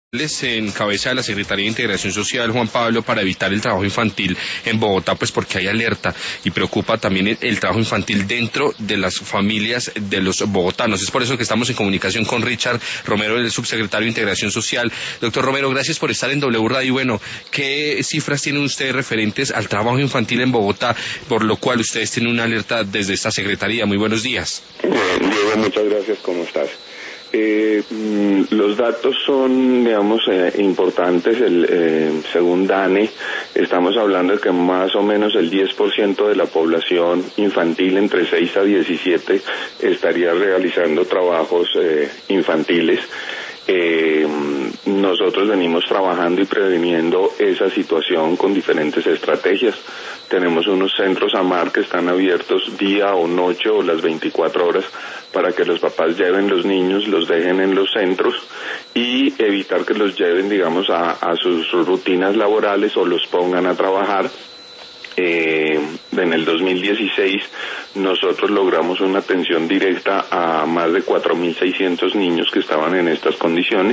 En cabeza de la Secretaría de Integración Social, Juan Pablo, para evitar el trabajo infantil en Bogotá, pues porque hay alerta y preocupa también el trabajo infantil dentro de las familias de los bogotanos. Es por eso que estamos en comunicación con Richard Romero, el subsecretario de Integración Social. Doctor Romero, gracias por estar en W Radio. Bueno, ¿qué cifras tienen ustedes referentes al trabajo infantil en Bogotá, por lo cual ustedes tienen una alerta desde esta Secretaría? Muy buenos días. Diego, muchas gracias. ¿Cómo estás? Los datos son, digamos, importantes. Según DANE, estamos hablando de que más o menos el 10% de la población infantil entre 6 a 17 estaría realizando trabajos infantiles. Nosotros venimos trabajando y previniendo esa situación con diferentes estrategias. Tenemos unos centros AMAR que están abiertos día o noche o las 24 horas para que los papás lleven los niños, los dejen en los centros y evitar que los lleven, digamos, a sus rutinas laborales o los pongan a trabajar. En el 2016 nosotros logramos una atención directa a más de 4.600 niños que estaban en estas condiciones.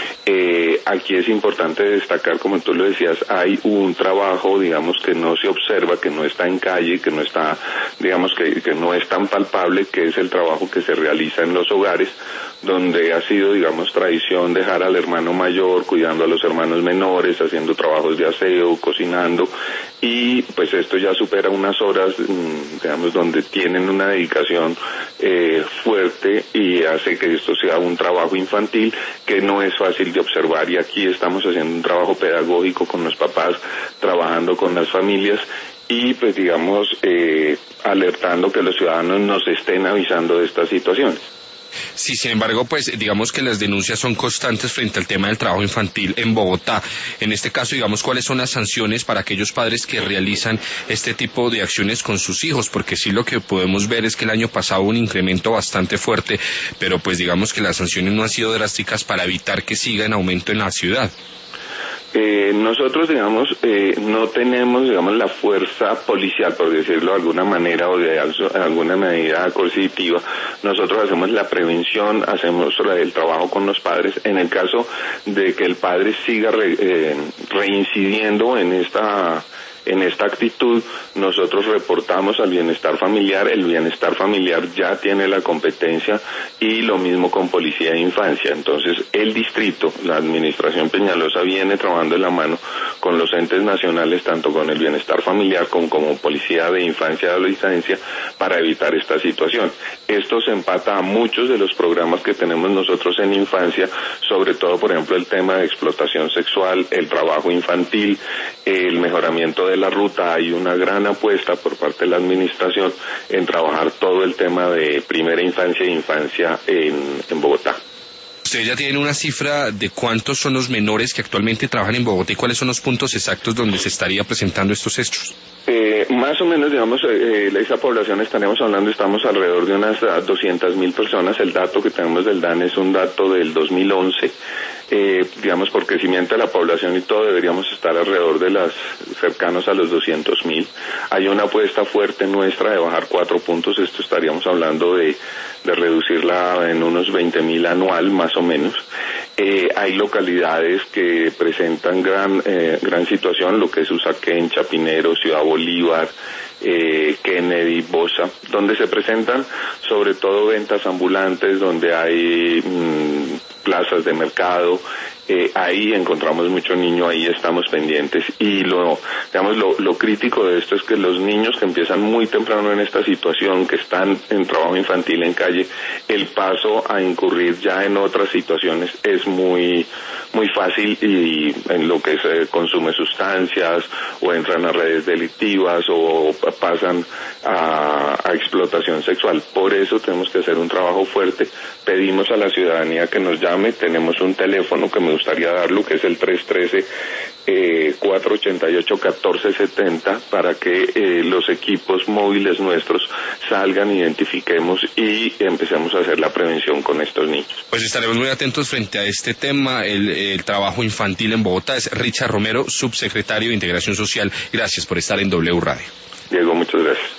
Aquí es importante destacar, como tú lo decías, hay un trabajo, digamos, que no se observa, que no está en calle, que no está, digamos, que no es tan palpable, que es el trabajo que se realiza en los hogares, donde ha sido, digamos, tradición dejar al hermano mayor cuidando a los hermanos menores, haciendo trabajos de aseo, cocinando, y pues esto ya supera unas horas, digamos, donde tienen una dedicación fuerte y hace que esto sea un trabajo infantil que no es fácil de observar, y aquí estamos haciendo un trabajo pedagógico con los papás, trabajando con las familias y pues digamos alertando que los ciudadanos nos estén avisando de estas situaciones. Sí, sin embargo, pues digamos que las denuncias son constantes frente al tema del trabajo infantil en Bogotá. En este caso, digamos, ¿cuáles son las sanciones para aquellos padres que realizan este tipo de acciones con sus hijos? Porque sí, lo que podemos ver es que el año pasado hubo un incremento bastante fuerte, pero pues digamos que las sanciones no han sido drásticas para evitar que siga en aumento en la ciudad. Nosotros, digamos, no tenemos, digamos, la fuerza policial, por decirlo de alguna manera, o de alguna medida coercitiva. Nosotros hacemos la prevención, hacemos el trabajo con los padres. En el caso de que el padre siga reincidiendo en esta actitud, nosotros reportamos al bienestar familiar. El bienestar familiar ya tiene la competencia, y lo mismo con policía de infancia. Entonces el distrito, la administración Peñalosa, viene trabajando de la mano con los entes nacionales, tanto con el bienestar familiar como policía de infancia y adolescencia, para evitar esta situación. Esto se empata a muchos de los programas que tenemos nosotros en infancia, sobre todo, por ejemplo, el tema de explotación sexual, el trabajo infantil, el mejoramiento de la ruta. Hay una gran apuesta por parte de la administración en trabajar todo el tema de primera infancia e infancia en Bogotá. ¿Ustedes ya tienen una cifra de cuántos son los menores que actualmente trabajan en Bogotá y cuáles son los puntos exactos donde se estaría presentando estos hechos? Más o menos, digamos, esa población estamos alrededor de unas 200.000 personas. El dato que tenemos del DANE es un dato del 2011. Digamos, por crecimiento de la población y todo, deberíamos estar alrededor de cercanos a los 200.000. Hay una apuesta fuerte nuestra de bajar 4 puntos. Esto estaríamos hablando de reducirla en unos 20.000 anual, más o menos. Hay localidades que presentan gran situación, lo que es Usaquén, Chapinero, Ciudad Bolívar, Kennedy, Bosa, donde se presentan sobre todo ventas ambulantes, donde hay plazas de mercado. Ahí encontramos mucho niño, ahí estamos pendientes, y lo crítico de esto es que los niños que empiezan muy temprano en esta situación, que están en trabajo infantil en calle, el paso a incurrir ya en otras situaciones es muy fácil, y en lo que se consume sustancias, o entran a redes delictivas, o pasan a explotación sexual. Por eso tenemos que hacer un trabajo fuerte. Pedimos a la ciudadanía que nos llame. Tenemos un teléfono que me gustaría darlo, que es el 313-488-1470, para que los equipos móviles nuestros salgan, identifiquemos y empecemos a hacer la prevención con estos niños. Pues estaremos muy atentos frente a este tema, el trabajo infantil en Bogotá. Es Richard Romero, subsecretario de Integración Social. Gracias por estar en W Radio. Diego, muchas gracias.